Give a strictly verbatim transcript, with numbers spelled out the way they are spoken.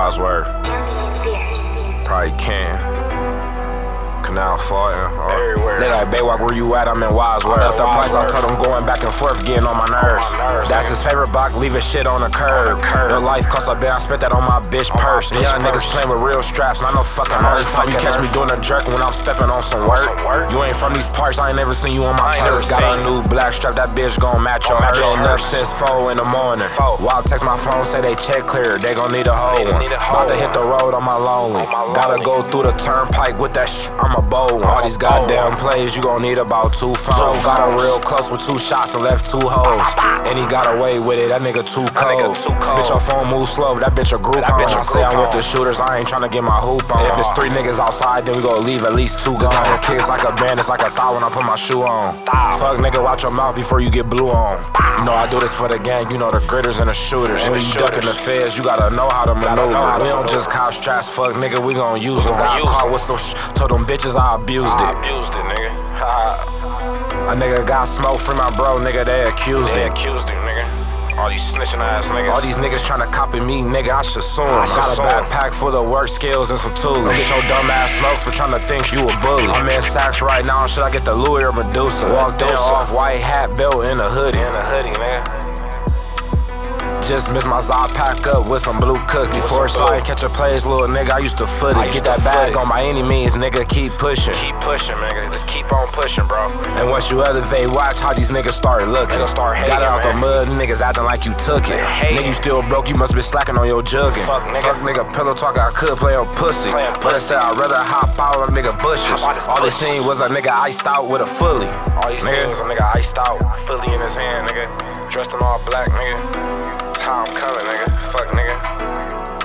Wadsworth. Probably can. Canal Fulton. Everywhere. They like, Baywalk, where you at? I'm in Wadsworth. Left the price, I told him going back and forth, getting on my nerves. That's his favorite block, leaving shit on the curb. Your life cost a bit, I spent that on my bitch purse. Young niggas playing with real straps, and I know fucking all the time you catch me doing a jerk when I'm stepping on some work. You ain't from these parts, I ain't never seen you on my turf. Got a new black strap, that bitch gon' match your hers. Been up since four in the morning. Wild text my phone, say they check clear, they gon' need a whole one. About to hit the road on my lonely. Gotta go through the turnpike with that sh, I'm a bold one. All these goddamn plays, you gon' need about two phones. Got her real close with two shots and left two hoes. And he got away with it, that nigga too cold. Bitch, your phone move slow, that bitch a group home. I say I'm with the shooters, I ain't tryna get my hoop on. If it's three niggas outside, then we gon' leave at least two gone. The kids like a band, it's like a thought when I put my shoe on. Fuck nigga, watch your mouth before you get blue on. You know I do this for the gang, you know the gritters and the shooters. When you ducking the feds, you gotta know how to maneuver. We don't just cop straps, fuck nigga, we gon' use them. Got caught with some sh, told them bitches I abused it. I abused it, nigga. A nigga got smoke from my bro, nigga, they accused him. They accused him, nigga. All these snitching ass niggas. All these niggas tryna copy me, nigga, I should sue him. Got a backpack full of work skills and some tools. Get your dumb ass smoke for tryna think you a bully. I'm in Saks right now, should I get the Louis or Medusa? Walked in off white hat, belt in a hoodie. In a hoodie, nigga. Just missed my Zod pack up with some blue cookies. Before slide, catch a plays, little nigga, I used to foot it. Get that bag on by any means, nigga, keep pushing. Keep pushing, nigga, just keep on pushing, bro. And once you elevate, watch how these niggas start looking. Start hating, got out the mud, niggas acting like you took it. Nigga, you still broke, you must be slacking on your jugging. Fuck, nigga. Fuck, nigga, pillow talk, I could play on pussy. But instead, I'd rather hop out on nigga bushes. All they seen was a nigga iced out with a fully. All you seen was a nigga iced out, fully in his hand, nigga. Dressed in all black, nigga. How I'm coming, nigga. Fuck, nigga.